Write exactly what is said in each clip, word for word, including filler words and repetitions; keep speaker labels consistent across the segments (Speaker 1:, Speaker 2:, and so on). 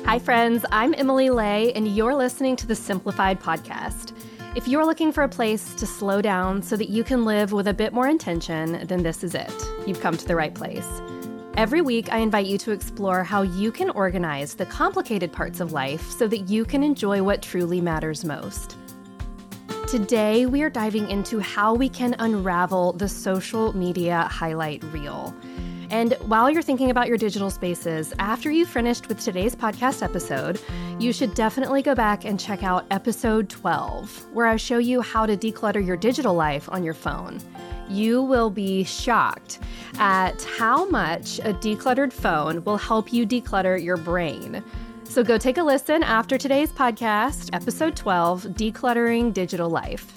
Speaker 1: Hi, friends. I'm Emily Lay, and you're listening to the Simplified Podcast. If you're looking for a place to slow down so that you can live with a bit more intention, then this is it. You've come to the right place. Every week, I invite you to explore how you can organize the complicated parts of life so that you can enjoy what truly matters most. Today, we are diving into how we can unravel the social media highlight reel. And while you're thinking about your digital spaces, after you've finished with today's podcast episode, you should definitely go back and check out episode twelve, where I show you how to declutter your digital life on your phone. You will be shocked at how much a decluttered phone will help you declutter your brain. So go take a listen after today's podcast, episode twelve, Decluttering Digital Life.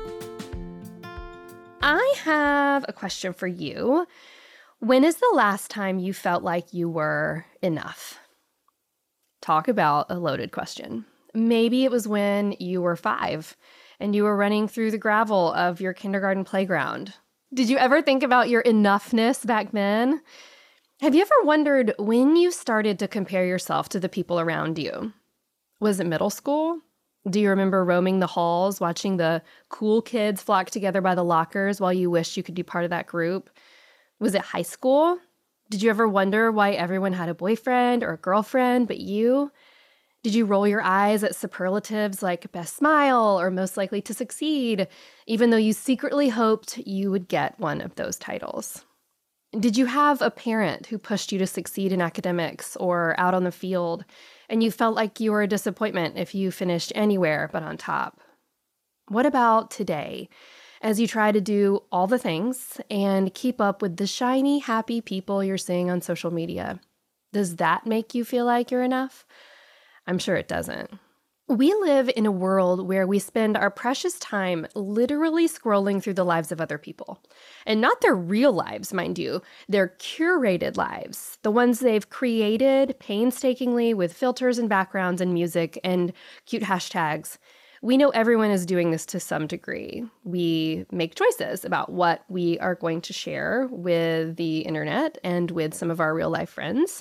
Speaker 1: I have a question for you. When is the last time you felt like you were enough? Talk about a loaded question. Maybe it was when you were five and you were running through the gravel of your kindergarten playground. Did you ever think about your enoughness back then? Have you ever wondered when you started to compare yourself to the people around you? Was it middle school? Do you remember roaming the halls, watching the cool kids flock together by the lockers while you wished you could be part of that group? Was it high school? Did you ever wonder why everyone had a boyfriend or a girlfriend but you? Did you roll your eyes at superlatives like best smile or most likely to succeed, even though you secretly hoped you would get one of those titles? Did you have a parent who pushed you to succeed in academics or out on the field, and you felt like you were a disappointment if you finished anywhere but on top? What about today? As you try to do all the things and keep up with the shiny, happy people you're seeing on social media, does that make you feel like you're enough? I'm sure it doesn't. We live in a world where we spend our precious time literally scrolling through the lives of other people. And not their real lives, mind you, their curated lives, the ones they've created painstakingly with filters and backgrounds and music and cute hashtags. We know everyone is doing this to some degree. We make choices about what we are going to share with the internet and with some of our real life friends.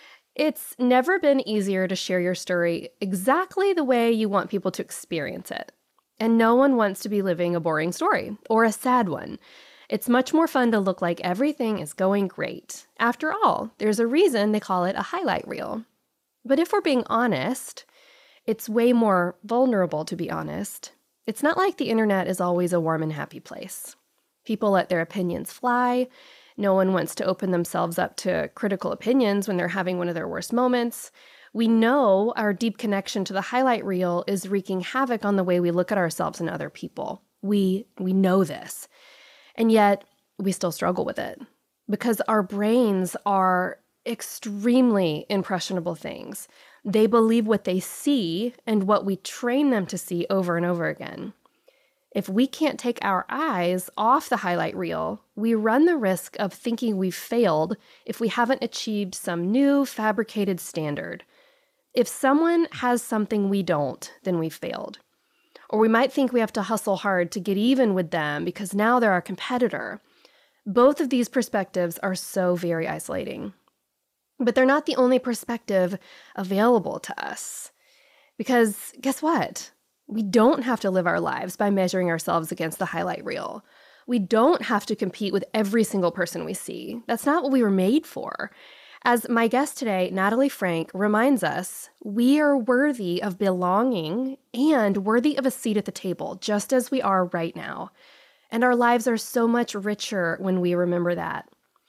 Speaker 1: It's never been easier to share your story exactly the way you want people to experience it. And no one wants to be living a boring story or a sad one. It's much more fun to look like everything is going great. After all, there's a reason they call it a highlight reel. But if we're being honest, it's way more vulnerable, to be honest. It's not like the internet is always a warm and happy place. People let their opinions fly. No one wants to open themselves up to critical opinions when they're having one of their worst moments. We know our deep connection to the highlight reel is wreaking havoc on the way we look at ourselves and other people. We, we know this. And yet, we still struggle with it because our brains are extremely impressionable things. They believe what they see and what we train them to see over and over again. If we can't take our eyes off the highlight reel, we run the risk of thinking we've failed if we haven't achieved some new fabricated standard. If someone has something we don't, then we've failed. Or we might think we have to hustle hard to get even with them because now they're our competitor. Both of these perspectives are so very isolating. But they're not the only perspective available to us. Because guess what? We don't have to live our lives by measuring ourselves against the highlight reel. We don't have to compete with every single person we see. That's not what we were made for. As my guest today, Natalie Frank, reminds us, we are worthy of belonging and worthy of a seat at the table, just as we are right now. And our lives are so much richer when we remember that.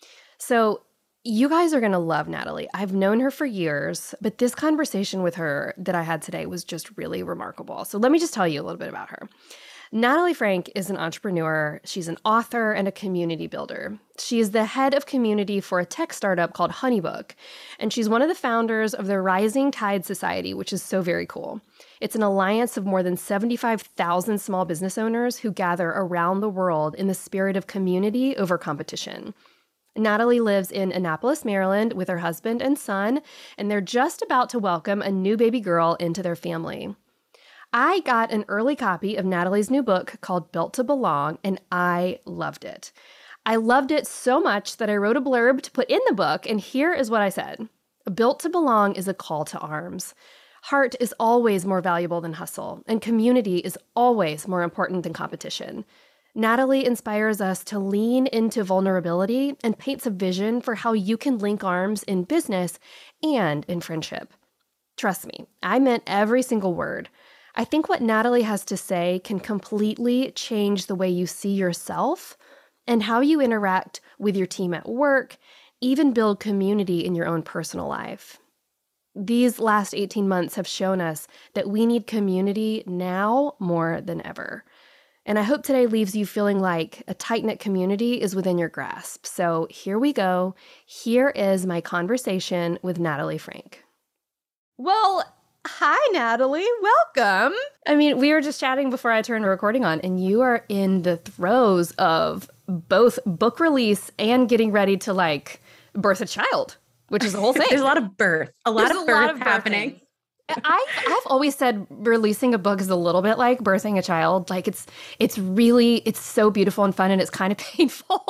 Speaker 1: So, you guys are going to love Natalie. I've known her for years, but this conversation with her that I had today was just really remarkable. So let me just tell you a little bit about her. Natalie Frank is an entrepreneur. She's an author and a community builder. She is the head of community for a tech startup called Honeybook, and she's one of the founders of the Rising Tide Society, which is so very cool. It's an alliance of more than seventy-five thousand small business owners who gather around the world in the spirit of community over competition. Natalie lives in Annapolis, Maryland with her husband and son, and they're just about to welcome a new baby girl into their family. I got an early copy of Natalie's new book called Built to Belong, and I loved it. I loved it so much that I wrote a blurb to put in the book, and here is what I said. Built to Belong is a call to arms. Heart is always more valuable than hustle, and community is always more important than competition. Natalie inspires us to lean into vulnerability and paints a vision for how you can link arms in business and in friendship. Trust me, I meant every single word. I think what Natalie has to say can completely change the way you see yourself and how you interact with your team at work, even build community in your own personal life. These last eighteen months have shown us that we need community now more than ever. And I hope today leaves you feeling like a tight-knit community is within your grasp. So here we go. Here is my conversation with Natalie Frank. Well, hi, Natalie. Welcome. I mean, we were just chatting before I turned the recording on, and you are in the throes of both book release and getting ready to, like, birth a child, which is the whole thing.
Speaker 2: There's a lot of birth, a lot
Speaker 1: There's
Speaker 2: of
Speaker 1: a
Speaker 2: birth
Speaker 1: lot of
Speaker 2: happening.
Speaker 1: I, I've always said releasing a book is a little bit like birthing a child. Like it's, it's really, it's so beautiful and fun, and it's kind of painful.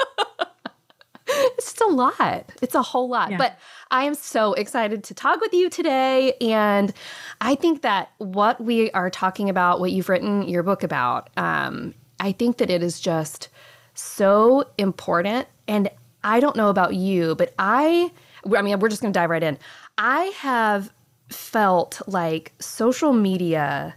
Speaker 1: It's just a lot. It's a whole lot. Yeah. But I am so excited to talk with you today. And I think that what we are talking about, what you've written your book about, um, I think that it is just so important. And I don't know about you, but I, I mean, we're just going to dive right in. I have felt like social media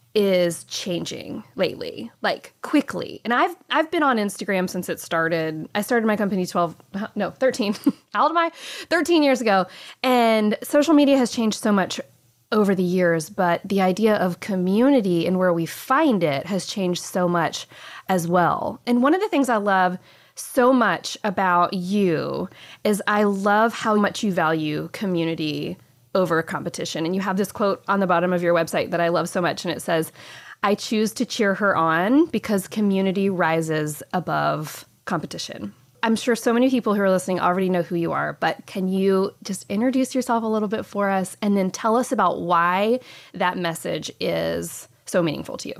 Speaker 1: is changing lately, like quickly. And I've I've been on Instagram since it started. I started my company twelve, no, thirteen. How old am I? thirteen years ago. And social media has changed so much over the years, but the idea of community and where we find it has changed so much as well. And one of the things I love so much about you is I love how much you value community over competition. And you have this quote on the bottom of your website that I love so much. And it says, I choose to cheer her on because community rises above competition. I'm sure so many people who are listening already know who you are, but can you just introduce yourself a little bit for us and then tell us about why that message is so meaningful to you?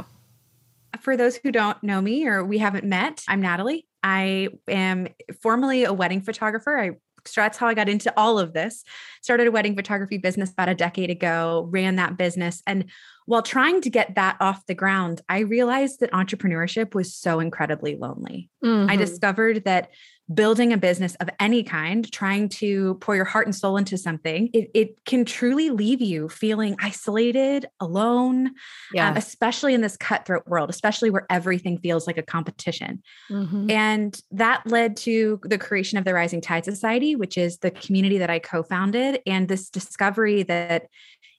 Speaker 2: For those who don't know me or we haven't met, I'm Natalie. I am formerly a wedding photographer. I So that's how I got into all of this. Started a wedding photography business about a decade ago, ran that business. And while trying to get that off the ground, I realized that entrepreneurship was so incredibly lonely. Mm-hmm. I discovered that building a business of any kind, trying to pour your heart and soul into something, it, it can truly leave you feeling isolated, alone, yeah. um, especially in this cutthroat world, especially where everything feels like a competition. Mm-hmm. And that led to the creation of the Rising Tide Society, which is the community that I co-founded, and this discovery that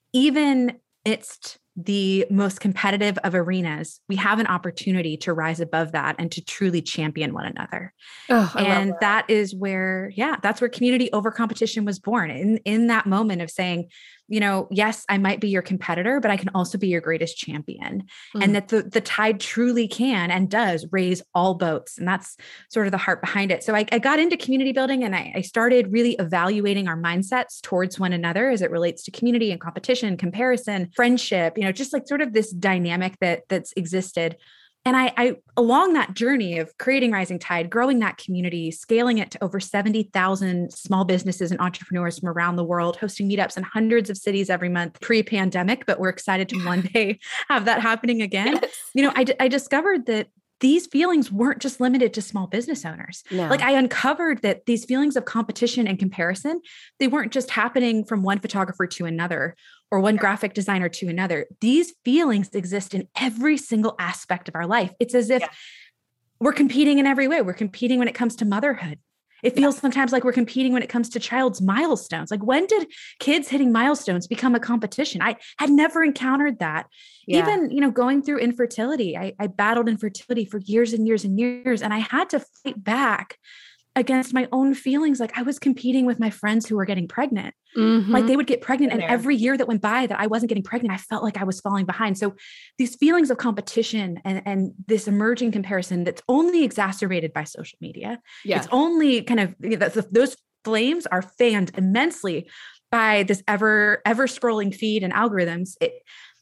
Speaker 2: even amidst the most competitive of arenas, we have an opportunity to rise above that and to truly champion one another. Oh, and that. that is where, yeah, that's where community over competition was born. In, in that moment of saying, you know, yes, I might be your competitor, but I can also be your greatest champion. Mm. And that the, the tide truly can and does raise all boats. And that's sort of the heart behind it. So I, I got into community building, and I, I started really evaluating our mindsets towards one another as it relates to community and competition, comparison, friendship, you know, just like sort of this dynamic that that's existed. And I, I, along that journey of creating Rising Tide, growing that community, scaling it to over seventy thousand small businesses and entrepreneurs from around the world, hosting meetups in hundreds of cities every month pre-pandemic, but we're excited to one day have that happening again. Yes. You know, I, d- I discovered that these feelings weren't just limited to small business owners. No. Like I uncovered that these feelings of competition and comparison, they weren't just happening from one photographer to another or one graphic designer to another. These feelings exist in every single aspect of our life. It's as if yeah. we're competing in every way. We're competing when it comes to motherhood. It feels yeah. sometimes like we're competing when it comes to child's milestones. Like when did kids hitting milestones become a competition? I had never encountered that. Yeah. Even, you know, going through infertility, I, I battled infertility for years and years and years. And I had to fight back against my own feelings. Like I was competing with my friends who were getting pregnant. Mm-hmm. Like they would get pregnant. And every year that went by that I wasn't getting pregnant, I felt like I was falling behind. So these feelings of competition and, and this emerging comparison that's only exacerbated by social media. Yeah. It's only kind of, you know, those flames are fanned immensely by this ever, ever scrolling feed and algorithms. It,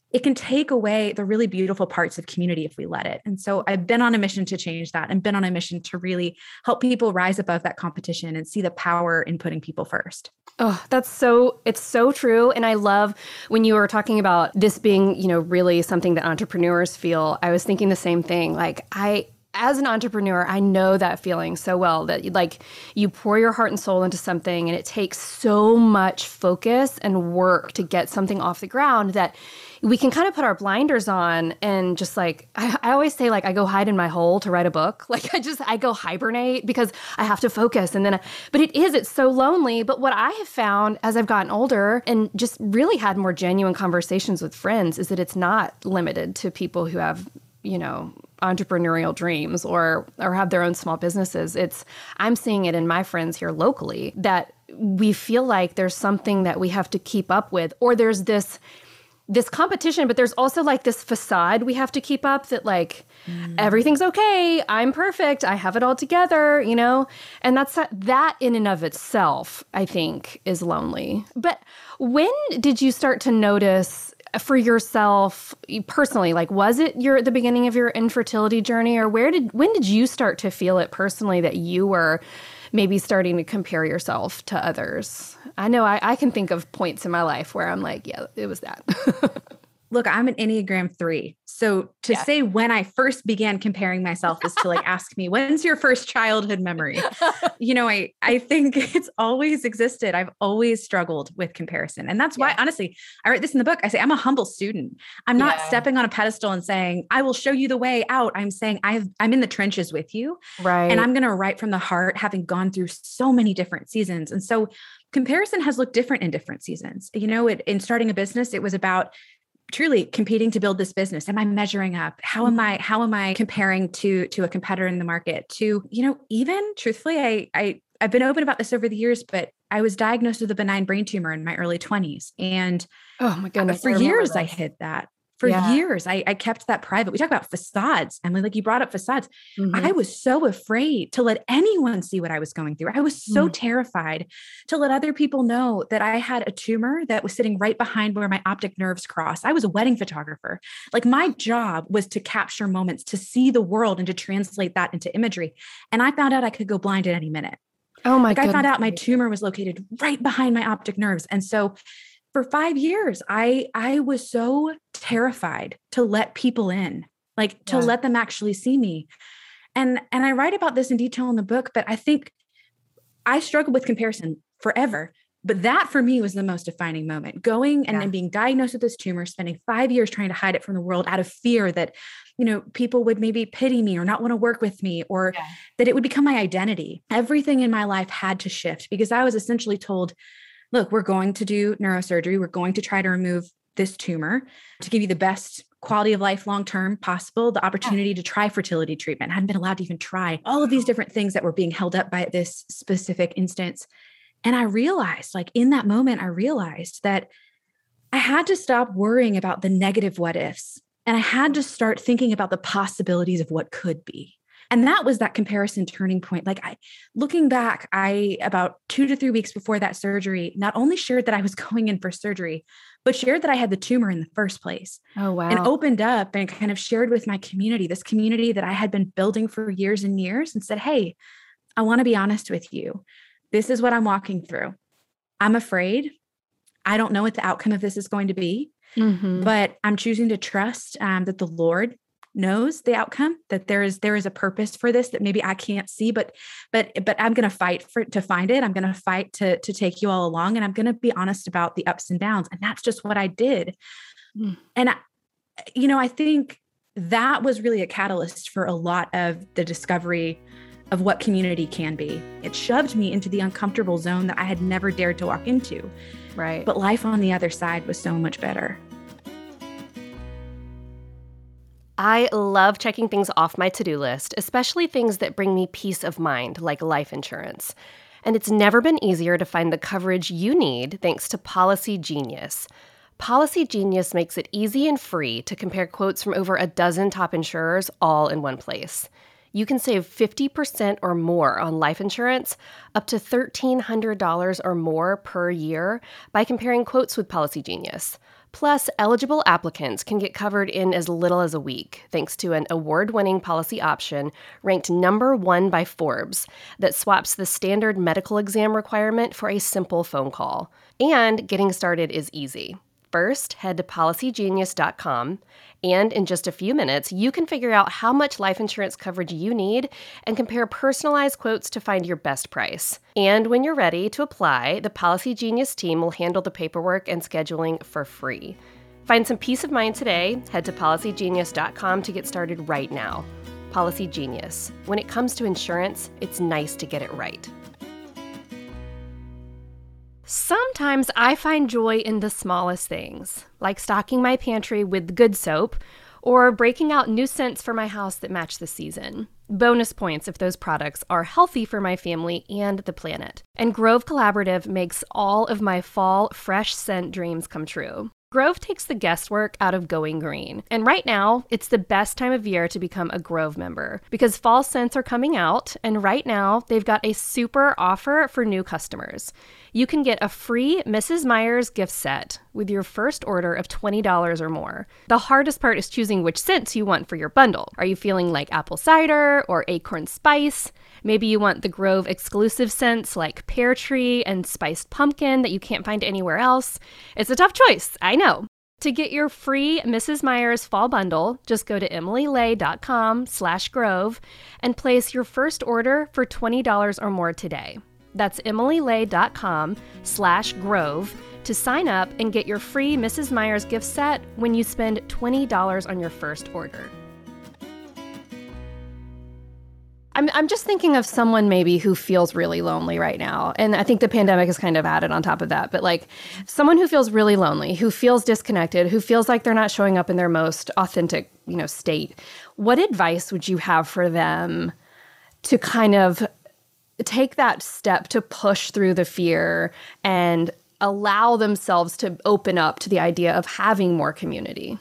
Speaker 2: it can take away the really beautiful parts of community if we let it. And so I've been on a mission to change that and been on a mission to really help people rise above that competition and see the power in putting people first.
Speaker 1: Oh, that's so, it's so true. And I love when you were talking about this being, you know, really something that entrepreneurs feel. I was thinking the same thing. Like I, as an entrepreneur, I know that feeling so well, that like you pour your heart and soul into something and it takes so much focus and work to get something off the ground that we can kind of put our blinders on and just like, I, I always say like, I go hide in my hole to write a book. Like I just, I go hibernate because I have to focus. And then, I, but it is, it's so lonely. But what I have found as I've gotten older and just really had more genuine conversations with friends is that it's not limited to people who have, you know, entrepreneurial dreams or or have their own small businesses. It's I'm seeing it in my friends here locally that we feel like there's something that we have to keep up with, or there's this this competition, but there's also like this facade we have to keep up that like mm. everything's okay, I'm perfect, I have it all together, you know? And that's that in and of itself, I think, is lonely. But when did you start to notice for yourself personally, like, was it your the beginning of your infertility journey, or where did when did you start to feel it personally that you were maybe starting to compare yourself to others? I know I, I can think of points in my life where I'm like, yeah, it was that.
Speaker 2: Look, I'm an Enneagram three. So to yeah. say when I first began comparing myself is to like ask me, when's your first childhood memory? You know, I, I think it's always existed. I've always struggled with comparison. And that's why, yeah. honestly, I write this in the book. I say, I'm a humble student. I'm not yeah. stepping on a pedestal and saying, I will show you the way out. I'm saying I've, I'm in the trenches with you.
Speaker 1: Right.
Speaker 2: And I'm going to write from the heart, having gone through so many different seasons. And so comparison has looked different in different seasons. You know, it, in starting a business, it was about truly competing to build this business. Am I measuring up? How am I, how am I comparing to, to a competitor in the market? To, you know, even truthfully, I, I, I've been open about this over the years, but I was diagnosed with a benign brain tumor in my early twenties. And
Speaker 1: oh my goodness,
Speaker 2: for years I hid that. For
Speaker 1: yeah.
Speaker 2: years, I, I kept that private. We talk about facades. And like you brought up facades.
Speaker 1: Mm-hmm.
Speaker 2: I was so afraid to let anyone see what I was going through. I was so mm-hmm. terrified to let other people know that I had a tumor that was sitting right behind where my optic nerves cross. I was a wedding photographer. Like my job was to capture moments, to see the world and to translate that into imagery. And I found out I could go blind at any minute.
Speaker 1: Oh my
Speaker 2: like
Speaker 1: goodness.
Speaker 2: I found out my tumor was located right behind my optic nerves. And so for five years, I, I was so terrified to let people in, like to yeah. let them actually see me. And, and I write about this in detail in the book, but I think I struggled with comparison forever. But that for me was the most defining moment, going and, yeah. and being diagnosed with this tumor, spending five years trying to hide it from the world out of fear that, you know, people would maybe pity me or not want to work with me, or yeah. that it would become my identity. Everything in my life had to shift because I was essentially told, look, we're going to do neurosurgery. We're going to try to remove this tumor to give you the best quality of life long-term possible, the opportunity yeah. to try fertility treatment. I hadn't been allowed to even try all of these different things that were being held up by this specific instance. And I realized, like in that moment, I realized that I had to stop worrying about the negative what ifs. And I had to start thinking about the possibilities of what could be. And that was that comparison turning point. Like I, looking back, I, about two to three weeks before that surgery, not only shared that I was going in for surgery, but shared that I had the tumor in the first place.
Speaker 1: Oh, wow.
Speaker 2: And opened up and kind of shared with my community, this community that I had been building for years and years, and said, hey, I want to be honest with you. This is what I'm walking through. I'm afraid. I don't know what the outcome of this is going to be,
Speaker 1: mm-hmm.
Speaker 2: but I'm choosing to trust um, that the Lord knows the outcome, that there is, there is a purpose for this that maybe I can't see, but, but, but I'm going to fight for to find it. I'm going to fight to, to take you all along. And I'm going to be honest about the ups and downs. And that's just what I did. Mm. And, I, you know, I think that was really a catalyst for a lot of the discovery of what community can be. It shoved me into the uncomfortable zone that I had never dared to walk into.
Speaker 1: Right.
Speaker 2: But life on the other side was so much better.
Speaker 1: I love checking things off my to-do list, especially things that bring me peace of mind, like life insurance. And it's never been easier to find the coverage you need thanks to Policy Genius. Policy Genius makes it easy and free to compare quotes from over a dozen top insurers all in one place. You can save fifty percent or more on life insurance, up to one thousand three hundred dollars or more per year by comparing quotes with Policy Genius. Plus, eligible applicants can get covered in as little as a week, thanks to an award-winning policy option ranked number one by Forbes that swaps the standard medical exam requirement for a simple phone call. And getting started is easy. First, head to policy genius dot com, and in just a few minutes, you can figure out how much life insurance coverage you need and compare personalized quotes to find your best price. And when you're ready to apply, the Policy Genius team will handle the paperwork and scheduling for free. Find some peace of mind today. Head to policy genius dot com to get started right now. Policy Genius. When it comes to insurance, it's nice to get it right. Sometimes I find joy in the smallest things, like stocking my pantry with good soap or breaking out new scents for my house that match the season. Bonus points if those products are healthy for my family and the planet. And Grove Collaborative makes all of my fall fresh scent dreams come true. Grove takes the guesswork out of going green. And right now, it's the best time of year to become a Grove member because fall scents are coming out, and right now, they've got a super offer for new customers. You can get a free Missus Meyer's gift set with your first order of twenty dollars or more. The hardest part is choosing which scents you want for your bundle. Are you feeling like apple cider or acorn spice? Maybe you want the Grove exclusive scents like pear tree and spiced pumpkin that you can't find anywhere else. It's a tough choice, I know. To get your free Missus Meyer's fall bundle, just go to emilylay.com slash grove and place your first order for twenty dollars or more today. That's emilylay.com slash grove to sign up and get your free Missus Meyer's gift set when you spend twenty dollars on your first order. I'm I'm just thinking of someone maybe who feels really lonely right now. And I think the pandemic has kind of added on top of that. But like someone who feels really lonely, who feels disconnected, who feels like they're not showing up in their most authentic, you know, state. What advice would you have for them to kind of take that step to push through the fear and allow themselves to open up to the idea of having more community?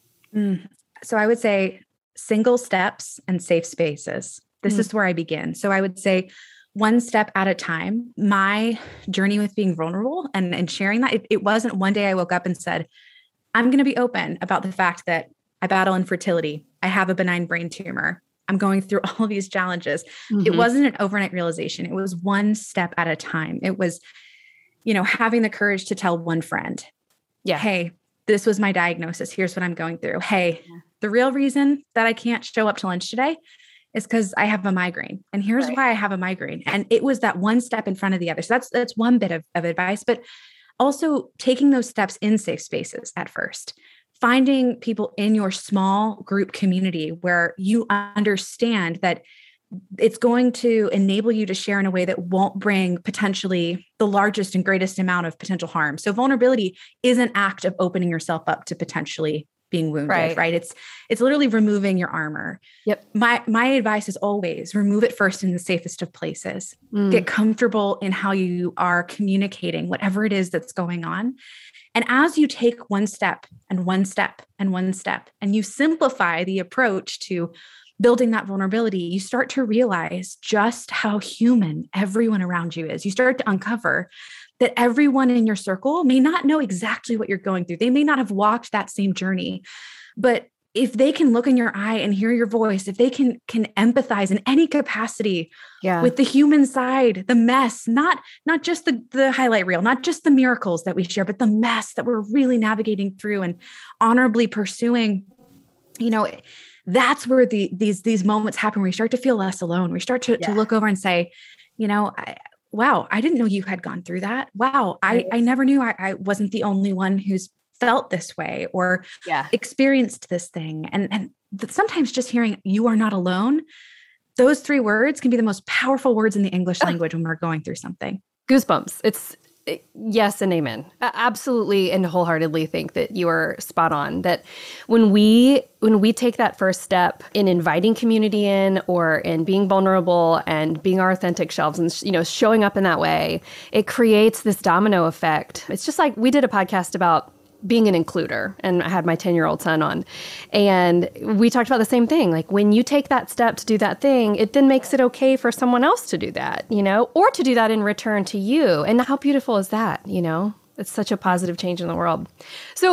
Speaker 2: Mm. So I would say single steps and safe spaces. This mm. is where I begin. So I would say one step at a time. My journey with being vulnerable and, and sharing that, it, it wasn't one day I woke up and said, I'm going to be open about the fact that I battle infertility. I have a benign brain tumor. I'm going through all of these challenges. Mm-hmm. It wasn't an overnight realization. It was one step at a time. It was, you know, having the courage to tell one friend, yeah, hey, this was my diagnosis. Here's what I'm going through. Hey, yeah. the real reason that I can't show up to lunch today is because I have a migraine. And here's right. why I have a migraine. And it was that one step in front of the other. So that's, that's one bit of, of advice, but also taking those steps in safe spaces at first. Finding people in your small group community where you understand that it's going to enable you to share in a way that won't bring potentially the largest and greatest amount of potential harm. So vulnerability is an act of opening yourself up to potentially being wounded, right? right? It's it's literally removing your armor.
Speaker 1: Yep.
Speaker 2: My my advice is always remove it first in the safest of places. Mm. Get comfortable in how you are communicating whatever it is that's going on. And as you take one step and one step and one step, and you simplify the approach to building that vulnerability, you start to realize just how human everyone around you is. You start to uncover that everyone in your circle may not know exactly what you're going through. They may not have walked that same journey, but if they can look in your eye and hear your voice, if they can can empathize in any capacity yeah. with the human side, the mess, not, not just the, the highlight reel, not just the miracles that we share, but the mess that we're really navigating through and honorably pursuing, you know, that's where the these these moments happen where we start to feel less alone. We start to, yeah. to look over and say, you know, I, wow, I didn't know you had gone through that. Wow, I, I never knew I, I wasn't the only one who's felt this way or yeah. experienced this thing. And, and sometimes just hearing you are not alone, those three words can be the most powerful words in the English language when we're going through something.
Speaker 1: Goosebumps. It's yes and amen. I absolutely and wholeheartedly think that you are spot on, that when we when we take that first step in inviting community in or in being vulnerable and being our authentic selves and, you know, showing up in that way, it creates this domino effect. It's just like we did a podcast about being an includer, and I had my ten-year-old son on, and we talked about the same thing. Like when you take that step to do that thing, it then makes it okay for someone else to do that, you know, or to do that in return to you. And how beautiful is that, you know? It's such a positive change in the world. So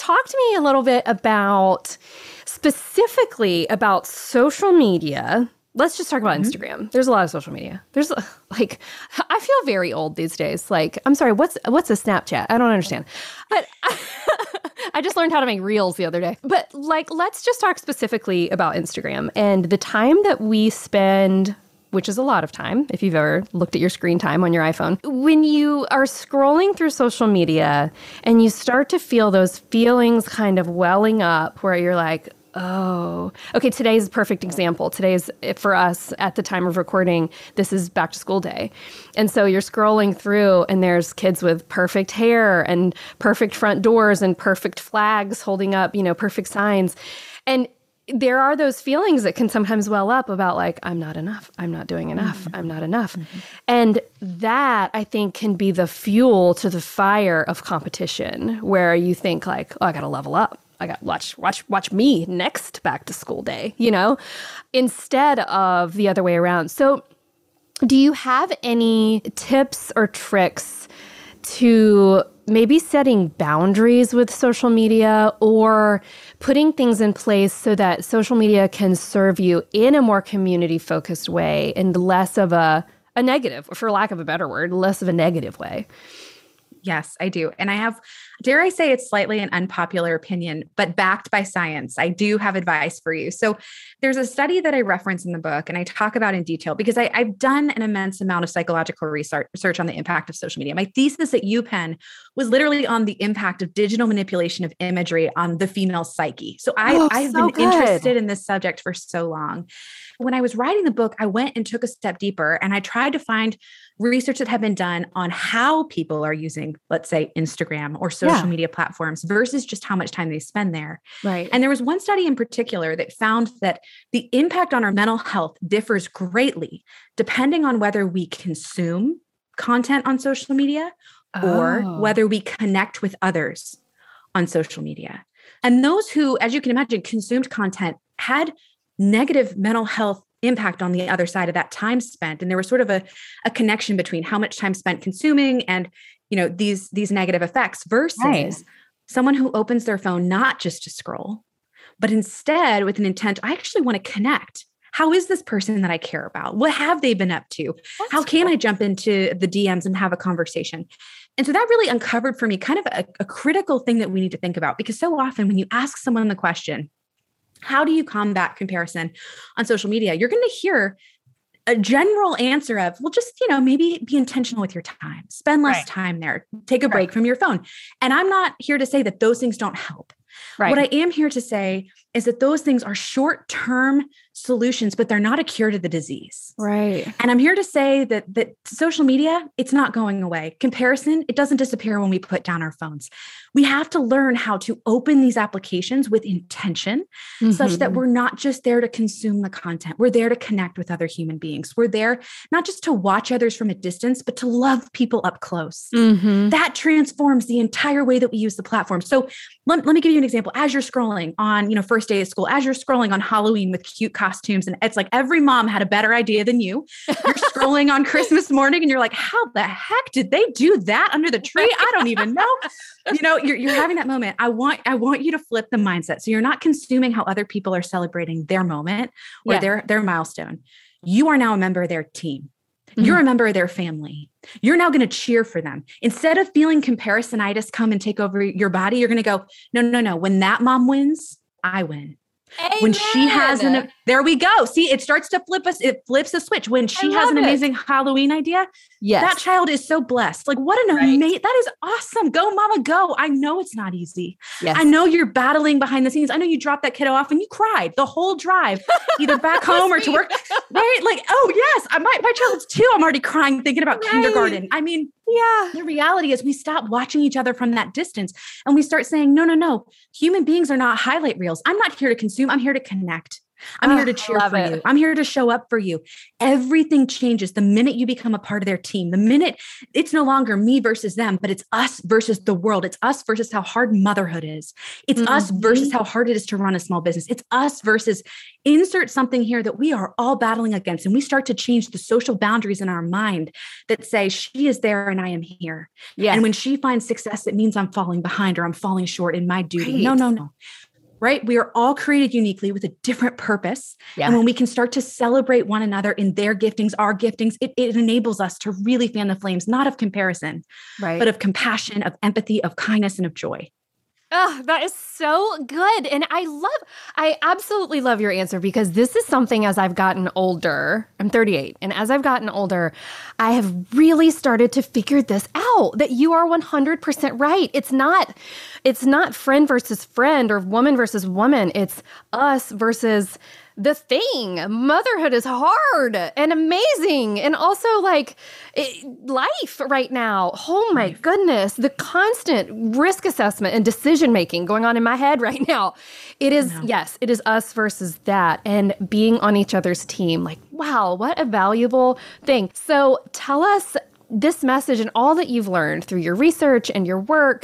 Speaker 1: talk to me a little bit about specifically about social media. Let's just talk about mm-hmm. Instagram. There's a lot of social media. There's like, I feel very old these days. Like, I'm sorry, what's what's a Snapchat? I don't understand. But I just learned how to make reels the other day. But like, let's just talk specifically about Instagram and the time that we spend, which is a lot of time, if you've ever looked at your screen time on your iPhone. When you are scrolling through social media and you start to feel those feelings kind of welling up where you're like, oh, okay, today's a perfect example. Today's, for us, at the time of recording, this is back to school day. And so you're scrolling through and there's kids with perfect hair and perfect front doors and perfect flags holding up, you know, perfect signs. And there are those feelings that can sometimes well up about like, I'm not enough. I'm not doing enough. Mm-hmm. I'm not enough. Mm-hmm. And that, I think, can be the fuel to the fire of competition where you think like, oh, I got to level up. I got watch watch watch me next back to school day, you know, instead of the other way around. So do you have any tips or tricks to maybe setting boundaries with social media or putting things in place so that social media can serve you in a more community-focused way and less of a, a negative, or for lack of a better word, less of a negative way?
Speaker 2: Yes, I do. And I have, dare I say it's slightly an unpopular opinion, but backed by science. I do have advice for you. So there's a study that I reference in the book and I talk about in detail because I, I've done an immense amount of psychological research, research on the impact of social media. My thesis at UPenn was literally on the impact of digital manipulation of imagery on the female psyche. So I,
Speaker 1: oh,
Speaker 2: I've
Speaker 1: so
Speaker 2: been
Speaker 1: good.
Speaker 2: interested in this subject for so long. When I was writing the book, I went and took a step deeper and I tried to find research that had been done on how people are using, let's say, Instagram or social yeah. media platforms versus just how much time they spend there.
Speaker 1: Right.
Speaker 2: And there was one study in particular that found that the impact on our mental health differs greatly depending on whether we consume content on social media or
Speaker 1: oh.
Speaker 2: whether we connect with others on social media. And those who, as you can imagine, consumed content had negative mental health impact on the other side of that time spent. And there was sort of a, a connection between how much time spent consuming and, you know, these, these negative effects versus right. someone who opens their phone, not just to scroll, but instead with an intent, I actually want to connect. How is this person that I care about? What have they been up to? That's how can cool. I jump into the D Ms and have a conversation? And so that really uncovered for me kind of a, a critical thing that we need to think about, because so often when you ask someone the question, how do you combat comparison on social media? You're going to hear a general answer of, well, just, you know, maybe be intentional with your time, spend less right. time there, take a break right. from your phone. And I'm not here to say that those things don't help. Right. What I am here to say is that those things are short-term solutions, but they're not a cure to the disease.
Speaker 1: Right.
Speaker 2: And I'm here to say that that social media, it's not going away. Comparison, it doesn't disappear when we put down our phones. We have to learn how to open these applications with intention, mm-hmm. such that we're not just there to consume the content. We're there to connect with other human beings. We're there not just to watch others from a distance, but to love people up close.
Speaker 1: Mm-hmm.
Speaker 2: That transforms the entire way that we use the platform. So let, let me give you an example. As you're scrolling on, you know, first day of school, as you're scrolling on Halloween with cute costumes, and it's like every mom had a better idea than you. You're scrolling on Christmas morning and you're like, how the heck did they do that under the tree? I don't even know. You know, you're, you're having that moment. I want, I want you to flip the mindset. So you're not consuming how other people are celebrating their moment or yeah. their, their milestone. You are now a member of their team. Mm-hmm. You're a member of their family. You're now going to cheer for them. Instead of feeling comparisonitis come and take over your body, you're going to go, no, no, no. When that mom wins, I win.
Speaker 1: Amen.
Speaker 2: When she has an, there we go. See, it starts to flip us. It flips the switch. When she has an
Speaker 1: it.
Speaker 2: amazing Halloween idea,
Speaker 1: yes.
Speaker 2: that child is so blessed. Like what an
Speaker 1: right.
Speaker 2: amazing, that is awesome. Go mama, go. I know it's not easy.
Speaker 1: Yes.
Speaker 2: I know you're battling behind the scenes. I know you dropped that kiddo off and you cried the whole drive, either back home or to work. Right? Like, oh yes, I, my, my child's two. I'm already crying thinking about right. kindergarten. I mean,
Speaker 1: yeah.
Speaker 2: The reality is we stop watching each other from that distance and we start saying, no, no, no, human beings are not highlight reels. I'm not here to consume. I'm here to connect. I'm
Speaker 1: Oh,
Speaker 2: here to
Speaker 1: I
Speaker 2: cheer
Speaker 1: love
Speaker 2: for
Speaker 1: it.
Speaker 2: you. I'm here to show up for you. Everything changes the minute you become a part of their team. The minute it's no longer me versus them, but it's us versus the world. It's us versus how hard motherhood is. It's us versus
Speaker 1: Mhm.
Speaker 2: how hard it is to run a small business. It's us versus insert something here that we are all battling against. And we start to change the social boundaries in our mind that say, she is there and I am here.
Speaker 1: Yes.
Speaker 2: And when she finds success, it means I'm falling behind or I'm falling short in my duty.
Speaker 1: Right.
Speaker 2: No, no, no. Right? We are all created uniquely with a different purpose.
Speaker 1: Yeah.
Speaker 2: And when we can start to celebrate one another in their giftings, our giftings, it, it enables us to really fan the flames, not of comparison,
Speaker 1: Right.
Speaker 2: but of compassion, of empathy, of kindness, and of joy.
Speaker 1: Oh, that is so good. And I love, I absolutely love your answer, because this is something as I've gotten older, I'm thirty-eight, and as I've gotten older, I have really started to figure this out, that you are one hundred percent right. It's not, it's not friend versus friend or woman versus woman. It's us versus the thing. Motherhood is hard and amazing. And also like it, life right now. Oh my
Speaker 2: Life.
Speaker 1: goodness. The constant risk assessment and decision-making going on in my head right now. It is,
Speaker 2: No.
Speaker 1: yes, it is us versus that, and being on each other's team. Like, wow, what a valuable thing. So tell us this message and all that you've learned through your research and your work.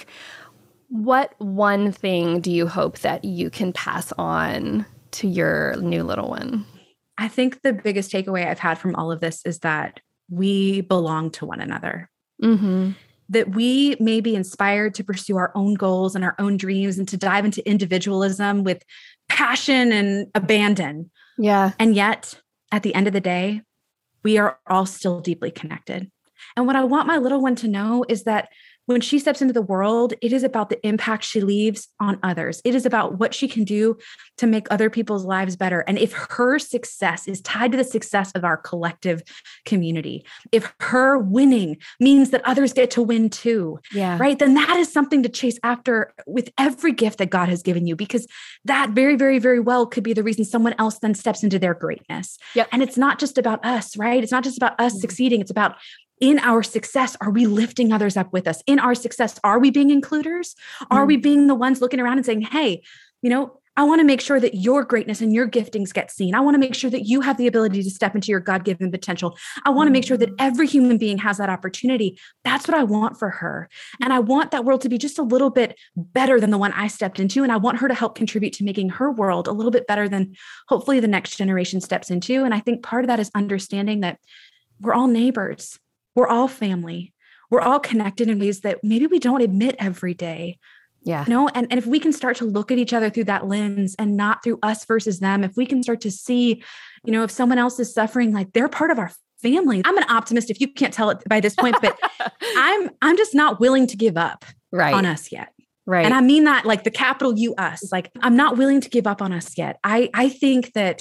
Speaker 1: What one thing do you hope that you can pass on to your new little one?
Speaker 2: I think the biggest takeaway I've had from all of this is that we belong to one another.
Speaker 1: Mm-hmm.
Speaker 2: That we may be inspired to pursue our own goals and our own dreams and to dive into individualism with passion and abandon.
Speaker 1: Yeah.
Speaker 2: And yet, at the end of the day, we are all still deeply connected. And what I want my little one to know is that when she steps into the world, it is about the impact she leaves on others. It is about what she can do to make other people's lives better. And if her success is tied to the success of our collective community, if her winning means that others get to win too,
Speaker 1: Yeah.
Speaker 2: right, then that is something to chase after with every gift that God has given you, because that very, very, very well could be the reason someone else then steps into their greatness.
Speaker 1: Yep.
Speaker 2: And it's not just about us, right? It's not just about us
Speaker 1: Mhm.
Speaker 2: succeeding. It's about, in our success, are we lifting others up with us? In our success, are we being includers? Are
Speaker 1: Mhm.
Speaker 2: we being the ones looking around and saying, hey, you know, I want to make sure that your greatness and your giftings get seen. I want to make sure that you have the ability to step into your God-given potential. I want to make sure that every human being has that opportunity. That's what I want for her. And I want that world to be just a little bit better than the one I stepped into. And I want her to help contribute to making her world a little bit better than hopefully the next generation steps into. And I think part of that is understanding that we're all neighbors. We're all family. We're all connected in ways that maybe we don't admit every day.
Speaker 1: Yeah.
Speaker 2: You know, and, and if we can start to look at each other through that lens and not through us versus them, if we can start to see, you know, if someone else is suffering, like they're part of our family. I'm an optimist if you can't tell it by this point, but I'm I'm just not willing to give up
Speaker 1: Right.
Speaker 2: on us yet.
Speaker 1: Right.
Speaker 2: And I mean that like the capital U us. Like I'm not willing to give up on us yet. I I think that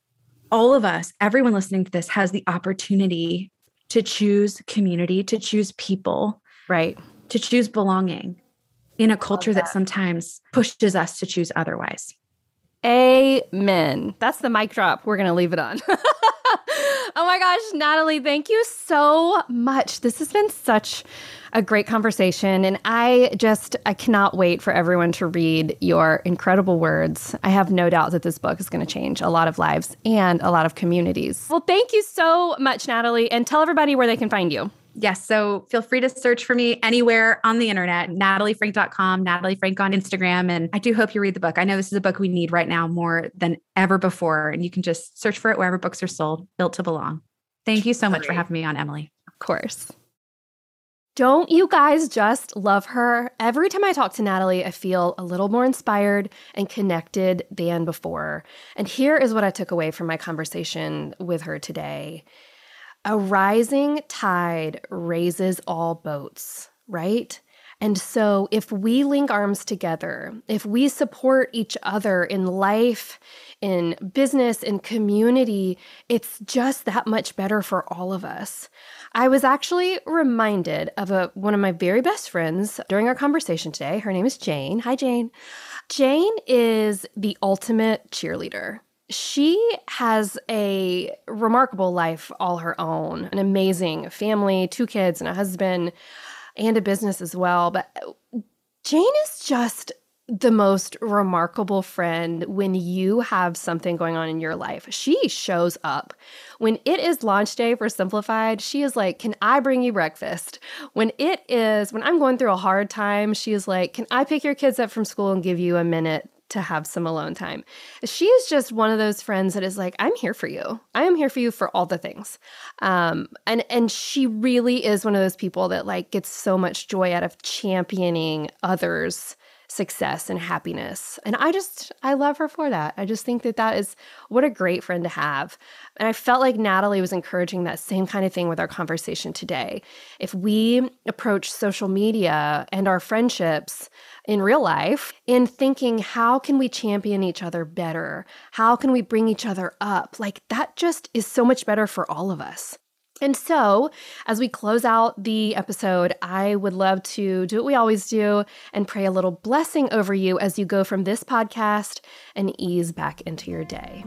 Speaker 2: all of us, everyone listening to this, has the opportunity to choose community, to choose people,
Speaker 1: Right.
Speaker 2: to choose belonging in a culture that.
Speaker 1: that.
Speaker 2: sometimes pushes us to choose otherwise.
Speaker 1: Amen. That's the mic drop. We're going to leave it on. Oh my gosh, Natalie, thank you so much. This has been such a great conversation. And I just, I cannot wait for everyone to read your incredible words. I have no doubt that this book is going to change a lot of lives and a lot of communities. Well, thank you so much, Natalie. And tell everybody where they can find you.
Speaker 2: Yes. So feel free to search for me anywhere on the internet, natalie frank dot com, Natalie Frank on Instagram. And I do hope you read the book. I know this is a book we need right now more than ever before. And you can just search for it wherever books are sold. Built to Belong. Thank you so much for having me on, Emily.
Speaker 1: Of course. Don't you guys just love her? Every time I talk to Natalie, I feel a little more inspired and connected than before. And here is what I took away from my conversation with her today. A rising tide raises all boats, right? And so if we link arms together, if we support each other in life, in business, in community, it's just that much better for all of us. I was actually reminded of a, one of my very best friends during our conversation today. Her name is Jane. Hi, Jane. Jane is the ultimate cheerleader. She has a remarkable life all her own, an amazing family, two kids and a husband, and a business as well. But Jane is just the most remarkable friend when you have something going on in your life. She shows up. When it is launch day for Simplified, she is like, can I bring you breakfast? When it is, when I'm going through a hard time, she is like, can I pick your kids up from school and give you a minute to have some alone time? She is just one of those friends that is like, I'm here for you. I am here for you for all the things. Um, and, and she really is one of those people that like gets so much joy out of championing others' success and happiness. And I just, I love her for that. I just think that that is what a great friend to have. And I felt like Natalie was encouraging that same kind of thing with our conversation today. If we approach social media and our friendships in real life in thinking, how can we champion each other better? How can we bring each other up? Like that just is so much better for all of us. And so, as we close out the episode, I would love to do what we always do and pray a little blessing over you as you go from this podcast and ease back into your day.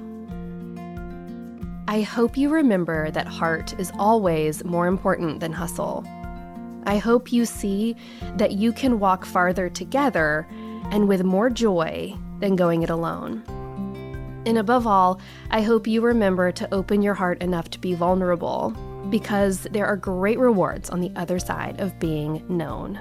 Speaker 1: I hope you remember that heart is always more important than hustle. I hope you see that you can walk farther together and with more joy than going it alone. And above all, I hope you remember to open your heart enough to be vulnerable, because there are great rewards on the other side of being known.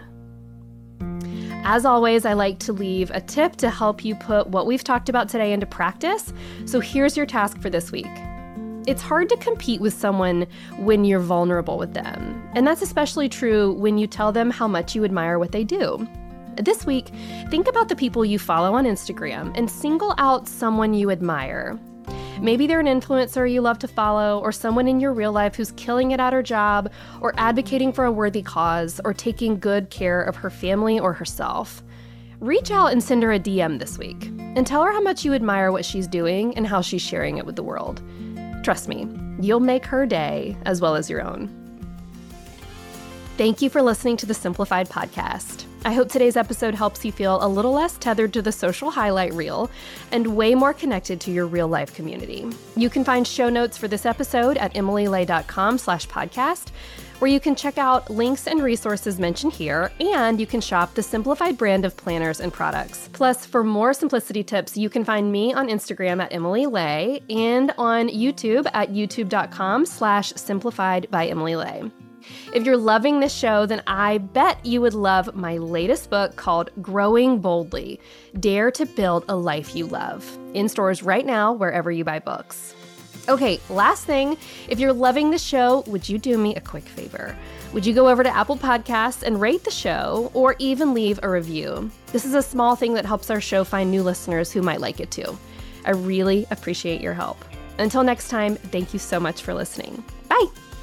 Speaker 1: As always, I like to leave a tip to help you put what we've talked about today into practice. So here's your task for this week. It's hard to compete with someone when you're vulnerable with them. And that's especially true when you tell them how much you admire what they do. This week, think about the people you follow on Instagram and single out someone you admire. Maybe they're an influencer you love to follow, or someone in your real life who's killing it at her job, or advocating for a worthy cause, or taking good care of her family or herself. Reach out and send her a D M this week, and tell her how much you admire what she's doing and how she's sharing it with the world. Trust me, you'll make her day as well as your own. Thank you for listening to the Simplified Podcast. I hope today's episode helps you feel a little less tethered to the social highlight reel and way more connected to your real life community. You can find show notes for this episode at emilylay.com slash podcast, where you can check out links and resources mentioned here, and you can shop the Simplified brand of planners and products. Plus, for more simplicity tips, you can find me on Instagram at Emily Lay and on YouTube at youtube.com slash simplified by Emily Lay. If you're loving this show, then I bet you would love my latest book called Growing Boldly, Dare to Build a Life You Love, in stores right now wherever you buy books. Okay, last thing, if you're loving the show, would you do me a quick favor? Would you go over to Apple Podcasts and rate the show, or even leave a review? This is a small thing that helps our show find new listeners who might like it too. I really appreciate your help. Until next time, thank you so much for listening. Bye!